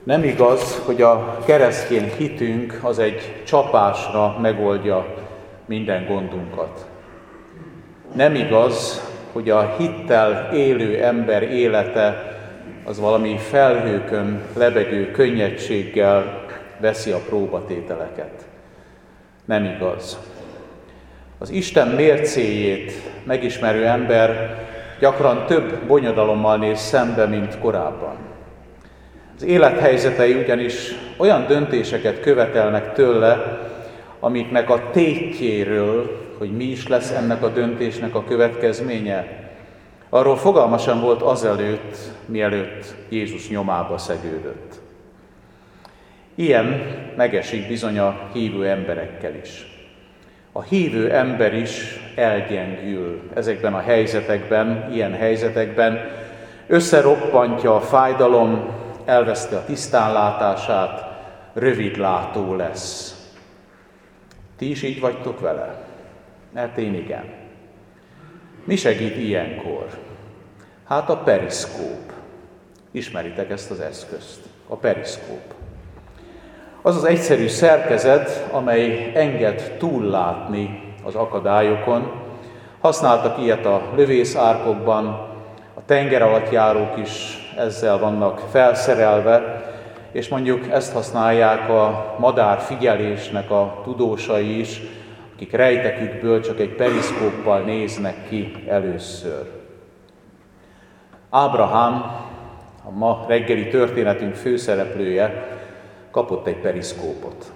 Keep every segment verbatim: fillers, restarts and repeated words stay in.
Nem igaz, hogy a keresztény hitünk az egy csapásra megoldja minden gondunkat. Nem igaz, hogy a hittel élő ember élete az valami felhőkön lebegő könnyedséggel veszi a próbatételeket. Nem igaz. Az Isten mércéjét megismerő ember gyakran több bonyodalommal néz szembe, mint korábban. Az élethelyzetei ugyanis olyan döntéseket követelnek tőle, amiknek a tétjéről, hogy mi is lesz ennek a döntésnek a következménye, arról fogalma sem volt azelőtt, mielőtt Jézus nyomába szegődött. Ilyen megesik bizony a hívő emberekkel is. A hívő ember is elgyengül ezekben a helyzetekben, ilyen helyzetekben, összeroppantja a fájdalom, elveszti a tisztánlátását, rövidlátó lesz. Ti is így vagytok vele? Mert én igen. Mi segít ilyenkor? Hát a periszkóp. Ismeritek ezt az eszközt, a periszkóp. Az az egyszerű szerkezet, amely enged túllátni az akadályokon. Használtak ilyet a lövészárkokban, a tengeralattjárók is ezzel vannak felszerelve, és mondjuk ezt használják a madárfigyelésnek a tudósai is, akik rejtekükből csak egy periszkóppal néznek ki először. Ábrahám, a ma reggeli történetünk főszereplője, kapott egy periszkópot.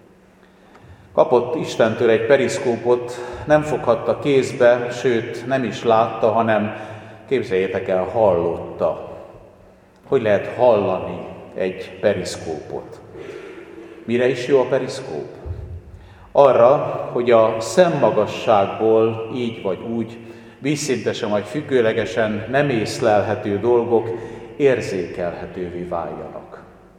Kapott Istentől egy periszkópot, nem foghatta kézbe, sőt nem is látta, hanem képzeljétek el, hallotta. Hogy lehet hallani egy periszkópot? Mire is jó a periszkóp? Arra, hogy a szemmagasságból így vagy úgy, vízszintesen vagy függőlegesen nem észlelhető dolgok érzékelhetővé váljanak.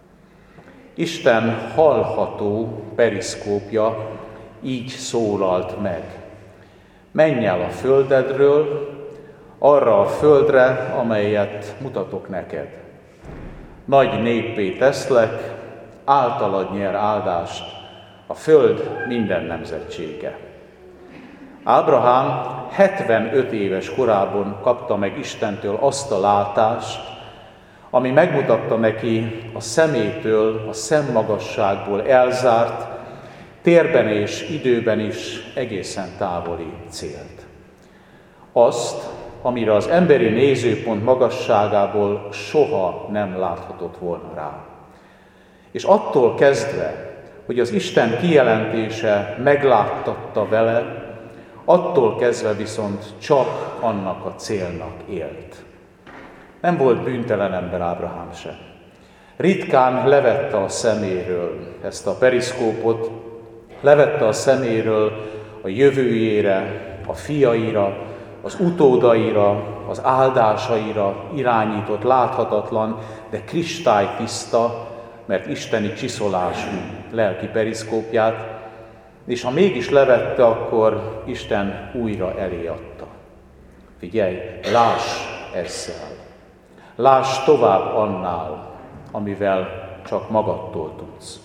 Isten hallható periszkópja így szólalt meg. Menj el a földedről, arra a földre, amelyet mutatok neked. Nagy néppé teszlek, általad nyer áldást a föld minden nemzetsége. Ábrahám hetvenöt éves korában kapta meg Istentől azt a látást, ami megmutatta neki a szemétől, a szemmagasságból elzárt, térben és időben is egészen távoli célt. Azt, amire az emberi nézőpont magasságából soha nem láthatott volna rá. És attól kezdve, hogy az Isten kijelentése megláttatta vele, attól kezdve viszont csak annak a célnak élt. Nem volt bűntelen ember Ábrahám sem. Ritkán levette a szeméről ezt a periszkópot, levette a szeméről a jövőjére, a fiaira, az utódaira, az áldásaira irányított, láthatatlan, de kristálytiszta, mert isteni csiszolású lelki periszkópját, és ha mégis levette, akkor Isten újra elé adta. Figyelj, láss ezzel! Láss tovább annál, amivel csak magadtól tudsz.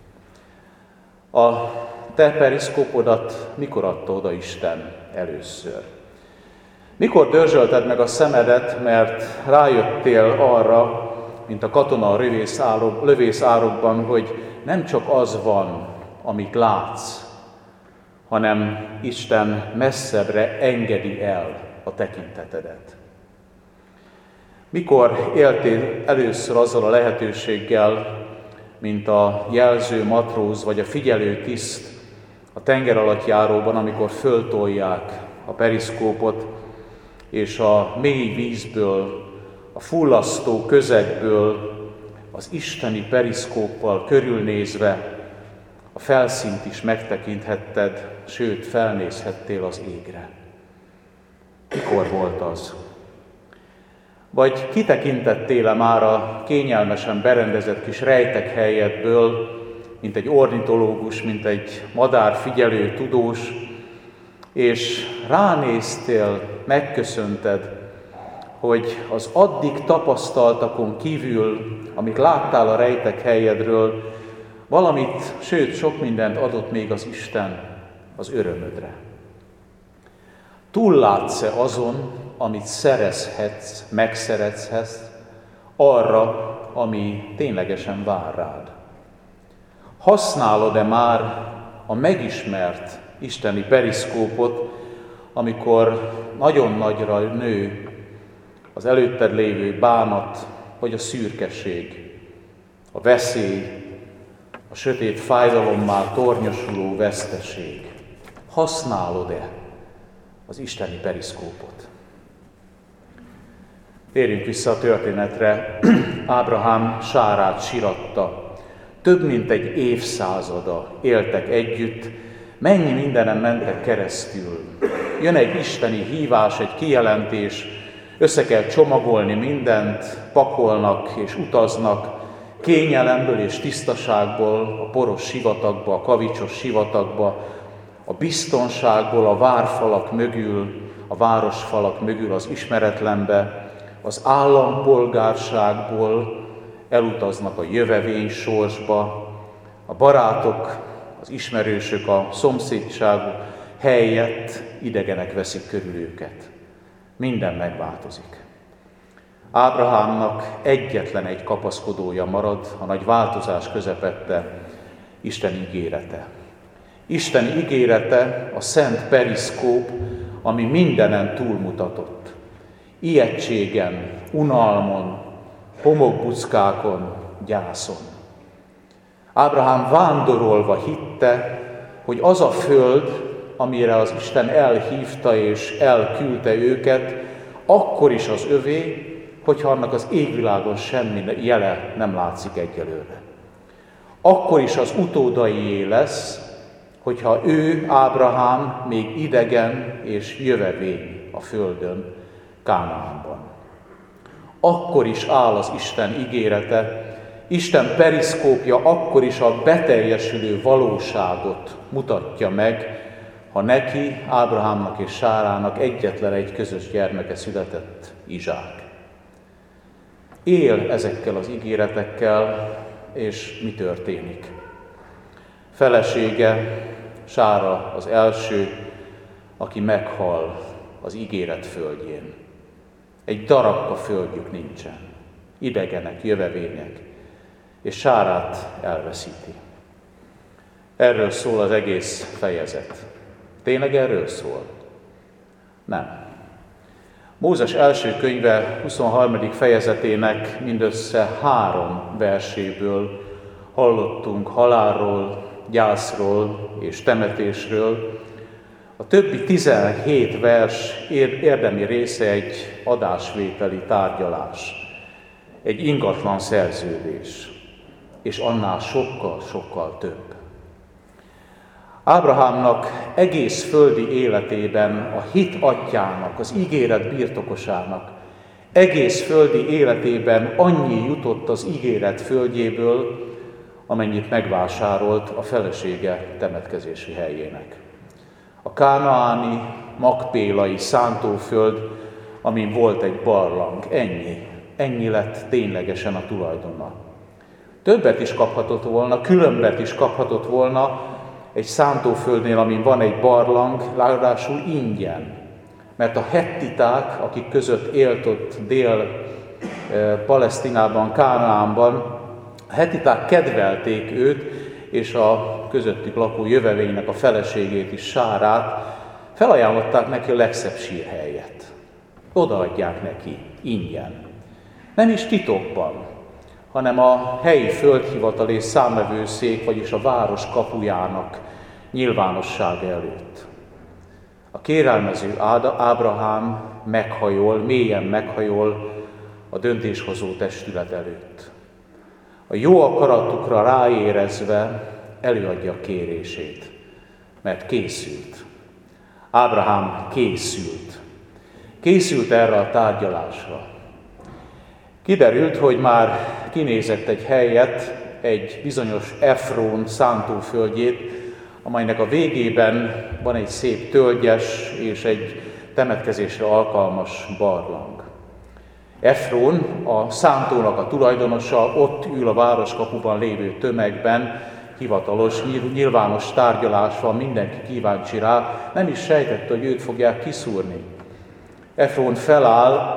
A te periszkópodat mikor adta oda Isten először? Mikor dörzsölted meg a szemedet, mert rájöttél arra, mint a katona a lövészárokban, hogy nem csak az van, amit látsz, hanem Isten messzebbre engedi el a tekintetedet. Mikor éltél először azzal a lehetőséggel, mint a jelző matróz vagy a figyelő tiszt a tengeralattjáróban, amikor föltolják a periszkópot, és a mély vízből, a fullasztó közegből, az isteni periszkóppal körülnézve a felszínt is megtekinthetted, sőt, felnézhettél az égre. Mikor volt az? Vagy kitekintettél-e már a kényelmesen berendezett kis rejtekhelyedből, mint egy ornitológus, mint egy madárfigyelő tudós, és ránéztél, megköszönted hogy az addig tapasztaltakon kívül, amit láttál a rejtek helyedről, valamit, sőt, sok mindent adott még az Isten az örömödre. Túllátsz-e azon, amit szerezhetsz, megszerezhetsz, arra, ami ténylegesen vár rád? Használod-e már a megismert isteni periszkópot, amikor nagyon nagyra nő az előtted lévő bánat, vagy a szürkeség, a veszély, a sötét fájdalommá tornyosuló veszteség? Használod-e az isteni periszkópot? Térjünk vissza a történetre. Ábrahám Sárát síratta. Több mint egy évszázada éltek együtt, mennyi mindenen mentek keresztül. Jön egy isteni hívás, egy kijelentés, össze kell csomagolni mindent, pakolnak és utaznak, kényelemből és tisztaságból, a poros sivatagba, a kavicsos sivatagba, a biztonságból, a várfalak mögül, a városfalak mögül az ismeretlenbe, az állampolgárságból elutaznak a jövevény sorsba, a barátok, az ismerősök a szomszédság helyett idegenek veszik körül őket. Minden megváltozik. Ábrahámnak egyetlen egy kapaszkodója marad a nagy változás közepette, Isten ígérete. Isten ígérete a szent periszkóp, ami mindenen túlmutatott. Ijegységen, unalmon, homokbuckákon, gyászon. Ábrahám vándorolva hitte, hogy az a föld, amire az Isten elhívta és elküldte őket, akkor is az övé, hogyha annak az égvilágon semmi jele nem látszik egyelőre. Akkor is az utódaié lesz, hogyha ő, Ábrahám, még idegen és jövevény a földön, Kánaánban. Akkor is áll az Isten ígérete, Isten periszkópja akkor is a beteljesülő valóságot mutatja meg, ha neki, Ábrahámnak és Sárának egyetlen egy közös gyermeke született, Izsák. Él ezekkel az ígéretekkel, és mi történik? Felesége, Sára az első, aki meghal az ígéret földjén. Egy darabka földjük nincsen. Idegenek, jövevények, és Sárát elveszíti. Erről szól az egész fejezet. Tényleg erről szól? Nem. Mózes első könyve huszonharmadik fejezetének mindössze három verséből hallottunk halálról, gyászról és temetésről. A többi tizenhét vers érdemi része egy adásvételi tárgyalás, egy ingatlan szerződés, és annál sokkal-sokkal több. Ábrahámnak egész földi életében a hit atyjának, az ígéret birtokosának, egész földi életében annyi jutott az ígéret földjéből, amennyit megvásárolt a felesége temetkezési helyének. A kánaáni, makpélai szántóföld, amin volt egy barlang, ennyi, ennyi lett ténylegesen a tulajdona. Többet is kaphatott volna, különbet is kaphatott volna egy szántóföldnél, amin van egy barlang, ráadásul ingyen. Mert a hettiták, akik között élt ott Dél-Palesztinában, Kánaánban, a hettiták kedvelték őt, és a közöttük lakó jövevénynek a feleségét is, Sárát, felajánlották neki a legszebb sírhelyet. Odaadják neki ingyen. Nem is titokban, hanem a helyi földhivatal és számvevőszék, vagyis a város kapujának nyilvánossága előtt. A kérelmező Ábrahám meghajol, mélyen meghajol a döntéshozó testület előtt. A jó akaratukra ráérezve előadja a kérését, mert készült. Ábrahám készült. Készült erre a tárgyalásra. Kiderült, hogy már kinézett egy helyet, egy bizonyos Efrón szántóföldjét, amelynek a végében van egy szép tölgyes és egy temetkezésre alkalmas barlang. Efrón, a szántónak a tulajdonosa, ott ül a városkapuban lévő tömegben, hivatalos, nyilvános tárgyalás van, mindenki kíváncsi rá, nem is sejtette, hogy őt fogják kiszúrni. Efrón feláll,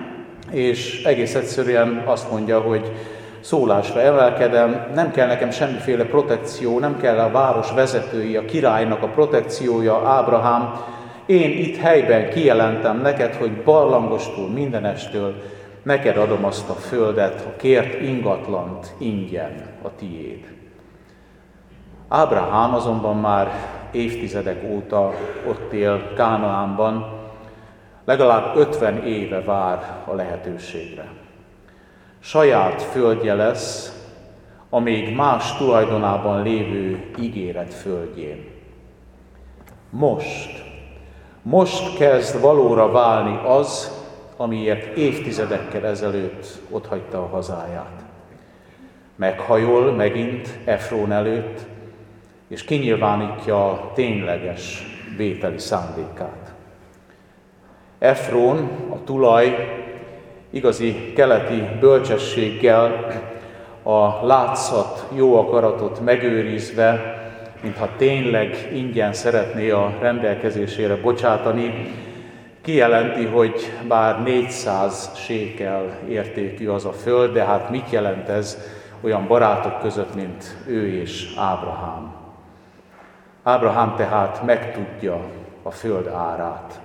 és egész egyszerűen azt mondja, hogy szólásra emelkedem, nem kell nekem semmiféle protekció, nem kell a város vezetői, a királynak a protekciója, Ábrahám. Én itt helyben kijelentem neked, hogy barlangostól, mindenestől neked adom azt a földet, a kért ingatlant ingyen a tiéd. Ábrahám azonban már évtizedek óta ott él Kánaánban, legalább ötven éve vár a lehetőségre. Saját földje lesz a még más tulajdonában lévő ígéret földjén. Most, most kezd valóra válni az, amiért évtizedekkel ezelőtt otthagyta a hazáját. Meghajol megint Efrón előtt, és kinyilvánítja a tényleges vételi szándékát. Efrón, a tulaj, igazi keleti bölcsességgel, a látszat, jó akaratot megőrizve, mintha tényleg ingyen szeretné a rendelkezésére bocsátani, kijelenti, hogy bár négyszáz sékel értékű az a föld, de hát mit jelent ez olyan barátok között, mint ő és Ábrahám. Ábrahám tehát megtudja a föld árát.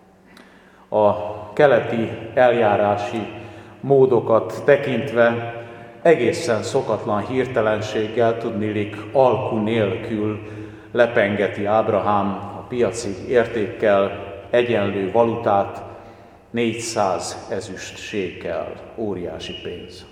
A keleti eljárási módokat tekintve egészen szokatlan hirtelenséggel, tudniillik alku nélkül lepengeti Ábrahám a piaci értékkel egyenlő valutát, négyszáz ezüst sékel, óriási pénz.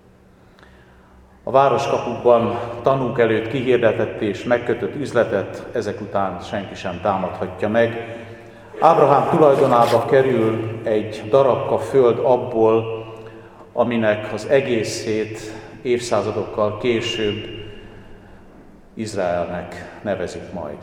A városkapukban tanúk előtt kihirdetett és megkötött üzletet ezek után senki sem támadhatja meg. Ábrahám tulajdonába kerül egy darabka föld abból, aminek az egészét évszázadokkal később Izraelnek nevezik majd.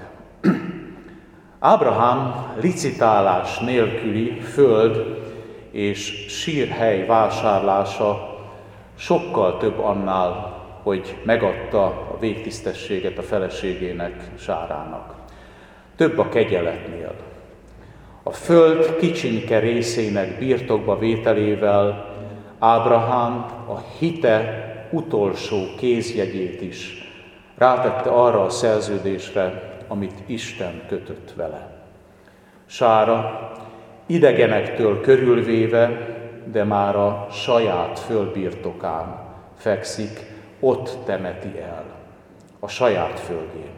Ábrahám licitálás nélküli föld és sírhely vásárlása sokkal több annál, hogy megadta a végtisztességet a feleségének, Sárának. Több a kegyeletnél. A föld kicsinke részének birtokba vételével Ábrahám a hite utolsó kézjegyét is rátette arra a szerződésre, amit Isten kötött vele. Sára idegenektől körülvéve, de már a saját földbirtokán fekszik, ott temeti el, a saját földjén.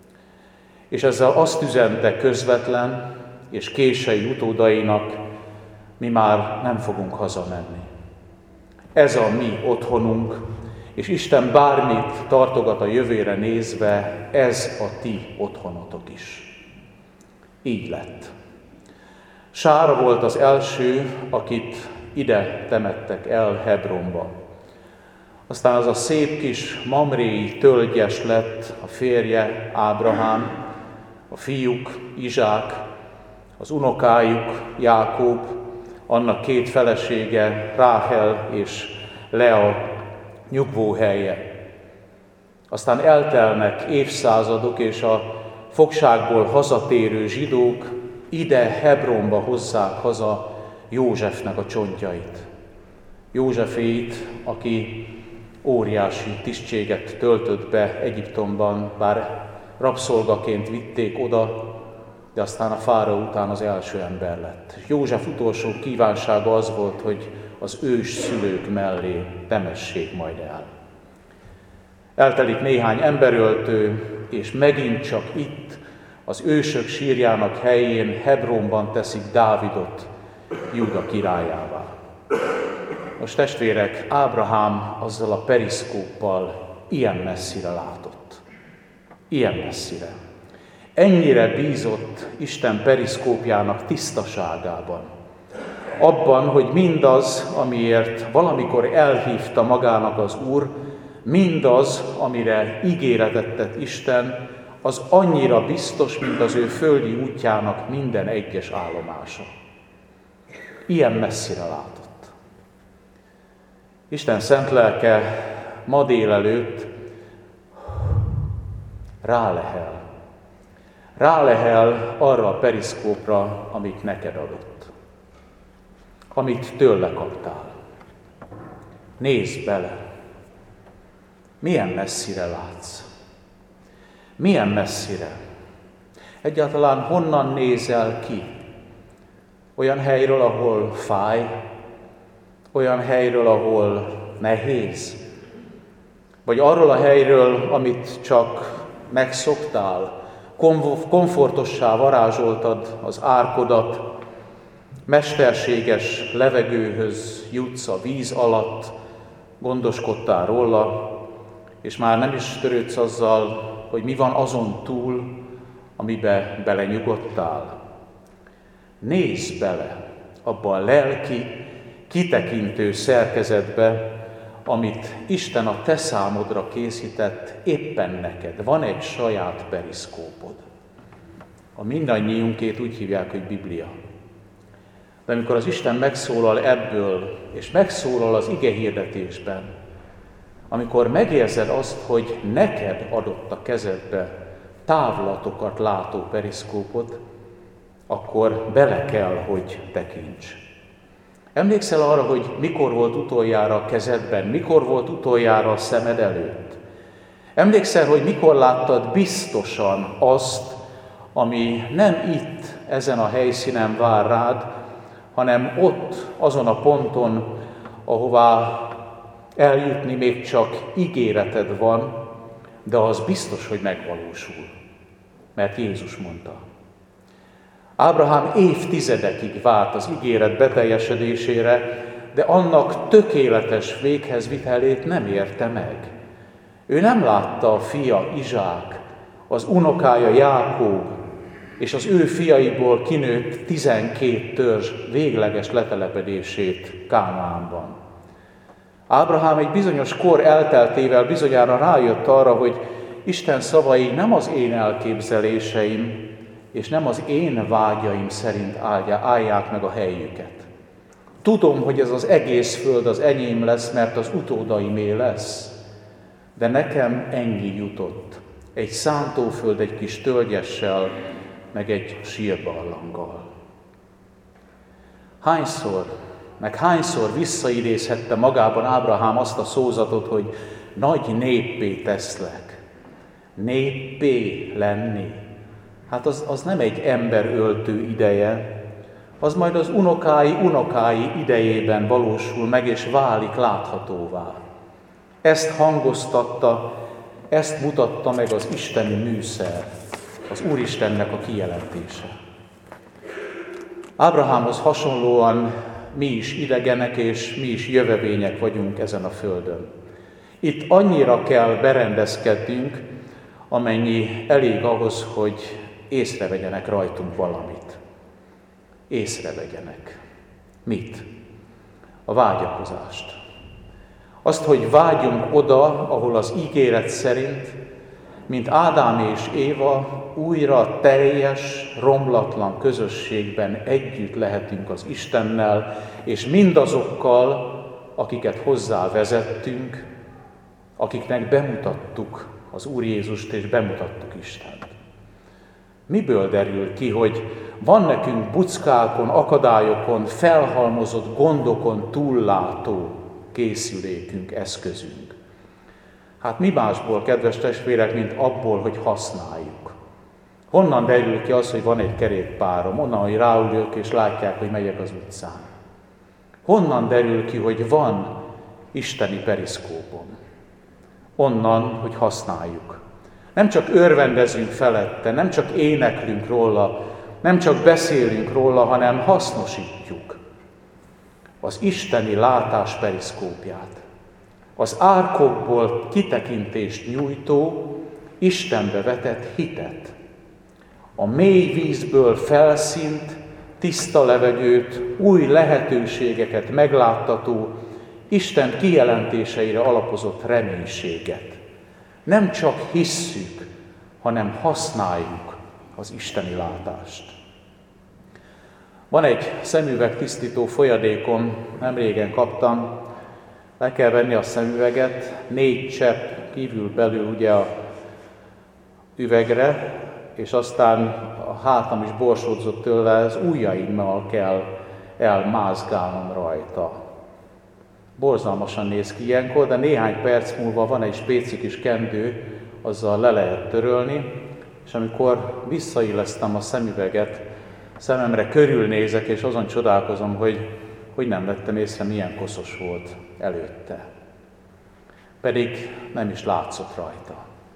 És ezzel azt üzente közvetlen és késői utódainak, mi már nem fogunk hazamenni. Ez a mi otthonunk, és Isten bármit tartogat a jövőre nézve, ez a ti otthonotok is. Így lett. Sára volt az első, akit ide temettek el Hebronba. Aztán az a szép kis mamréi tölgyes lett a férje, Ábrahám, a fiúk, Izsák, az unokájuk, Jákob, annak két felesége, Ráhel és Lea nyugvóhelye. Aztán eltelnek évszázadok, és a fogságból hazatérő zsidók ide Hebronba hozzák haza Józsefnek a csontjait. Józsefét, aki óriási tisztséget töltött be Egyiptomban, bár rabszolgaként vitték oda, de aztán a fáraó után az első ember lett. József utolsó kívánsága az volt, hogy az ős szülők mellé temessék majd el. Eltelik néhány emberöltő, és megint csak itt, az ősök sírjának helyén, Hebronban teszik Dávidot Júda királyává. Most testvérek, Ábrahám azzal a periszkóppal ilyen messzire látott. Ilyen messzire. Ennyire bízott Isten periszkópjának tisztaságában. Abban, hogy mindaz, amiért valamikor elhívta magának az Úr, mindaz, amire ígéretet tett Isten, az annyira biztos, mint az ő földi útjának minden egyes állomása. Ilyen messzire látott. Isten szent lelke ma délelőtt rálehel. Rálehel arra a periszkópra, amit neked adott. Amit tőle kaptál. Nézd bele. Milyen messzire látsz? Milyen messzire? Egyáltalán honnan nézel ki? Olyan helyről, ahol fáj? Olyan helyről, ahol nehéz? Vagy arról a helyről, amit csak megszoktál, komfortossá varázsoltad az árkodat, mesterséges levegőhöz jutsz a víz alatt, gondoskodtál róla, és már nem is törődsz azzal, hogy mi van azon túl, amibe belenyugodtál. Nézz bele abba a lelki, kitekintő szerkezetbe, amit Isten a te számodra készített éppen neked. Van egy saját periszkópod. A mindannyiunkét úgy hívják, hogy Biblia. De amikor az Isten megszólal ebből, és megszólal az ige hirdetésben, amikor megérzed azt, hogy neked adott a kezedbe távlatokat látó periszkópot, akkor bele kell, hogy tekints. Emlékszel arra, hogy mikor volt utoljára a kezedben, mikor volt utoljára a szemed előtt? Emlékszel, hogy mikor láttad biztosan azt, ami nem itt, ezen a helyszínen vár rád, hanem ott, azon a ponton, ahová eljutni még csak ígéreted van, de az biztos, hogy megvalósul, mert Jézus mondta. Ábrahám évtizedekig várt az ígéret beteljesedésére, de annak tökéletes véghezvitelét nem érte meg. Ő nem látta a fia Izsák, az unokája Jákób, és az ő fiaiból kinőtt tizenkét törzs végleges letelepedését Kánaánban. Ábrahám egy bizonyos kor elteltével bizonyára rájött arra, hogy Isten szavai nem az én elképzeléseim, és nem az én vágyaim szerint állják meg a helyüket. Tudom, hogy ez az egész föld az enyém lesz, mert az utódaimé lesz, de nekem ennyi jutott. Egy szántóföld egy kis tölgyessel, meg egy sírbarlanggal. Hányszor, meg hányszor visszaidézhette magában Ábrahám azt a szózatot, hogy nagy néppé teszlek. Néppé lenni. Hát az, az nem egy emberöltő ideje, az majd az unokái unokái idejében valósul meg és válik láthatóvá. Ezt hangoztatta, ezt mutatta meg az isteni műszer, az Úristennek a kijelentése. Ábrahámhoz hasonlóan mi is idegenek és mi is jövevények vagyunk ezen a földön. Itt annyira kell berendezkednünk, amennyi elég ahhoz, hogy észrevegyenek rajtunk valamit. Észrevegyenek. Mit? A vágyakozást. Azt, hogy vágyunk oda, ahol az ígéret szerint, mint Ádám és Éva, újra teljes, romlatlan közösségben együtt lehetünk az Istennel, és mindazokkal, akiket hozzá vezettünk, akiknek bemutattuk az Úr Jézust, és bemutattuk Istent. Miből derül ki, hogy van nekünk buckákon, akadályokon, felhalmozott gondokon túllátó készülékünk, eszközünk? Hát mi másból, kedves testvérek, mint abból, hogy használjuk. Honnan derül ki az, hogy van egy kerékpárom? Onnan, hogy ráülök és látják, hogy megyek az utcán. Honnan derül ki, hogy van isteni periszkópom? Onnan, hogy használjuk. Nem csak örvendezünk felette, nem csak éneklünk róla, nem csak beszélünk róla, hanem hasznosítjuk az isteni látás periszkópját. Az árkokból kitekintést nyújtó, Istenbe vetett hitet. A mély vízből felszínt, tiszta levegőt, új lehetőségeket megláttató, Isten kijelentéseire alapozott reménységet. Nem csak hisszük, hanem használjuk az isteni látást. Van egy szemüvegtisztító folyadékom, nem régen kaptam, Le kell venni a szemüveget, négy csepp kívül-belül ugye a üvegre, és aztán a hátam is borsódzott tőle, az ujjaimmal kell elmázgálnom rajta. Borzalmasan néz ki ilyenkor, de néhány perc múlva van egy spéci kis kendő, azzal le lehet törölni, és amikor visszaillesztem a szemüveget, szememre körülnézek, és azon csodálkozom, hogy, hogy nem vettem észre, milyen koszos volt előtte. Pedig nem is látszott rajta.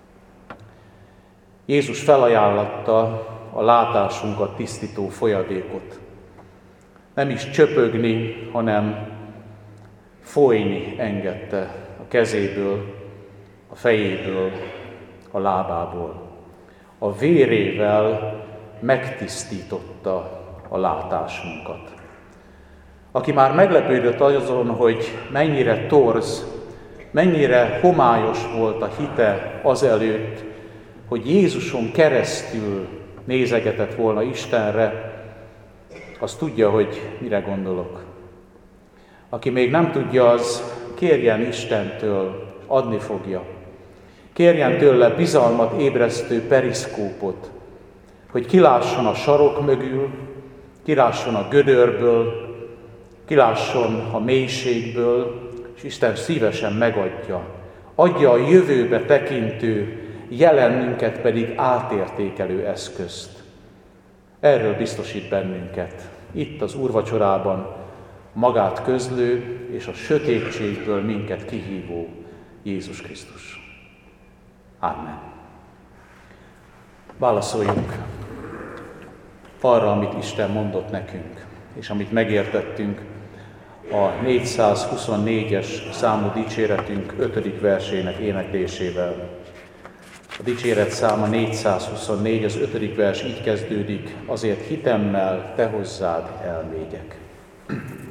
Jézus felajánlatta a látásunkat tisztító folyadékot. Nem is csöpögni, hanem folyni engedte a kezéből, a fejéből, a lábából. A vérével megtisztította a látásunkat. Aki már meglepődött azon, hogy mennyire torz, mennyire homályos volt a hite azelőtt, hogy Jézuson keresztül nézegetett volna Istenre, az tudja, hogy mire gondolok. Aki még nem tudja, az kérjen Istentől, adni fogja. Kérjen tőle bizalmat ébresztő periszkópot, hogy kilásson a sarok mögül, kilásson a gödörből, kilásson a mélységből, és Isten szívesen megadja. Adja a jövőbe tekintő, jelenünket pedig átértékelő eszközt. Erről biztosít bennünket. Itt az úrvacsorában magát közlő és a sötétségből minket kihívó Jézus Krisztus. Amen. Válaszoljunk arra, amit Isten mondott nekünk, és amit megértettünk a négyszázhuszonnégyes számú dicséretünk ötödik versének éneklésével. A dicséret száma négyszázhuszonnégy, az ötödik vers így kezdődik: azért hitemmel te hozzád elmegyek.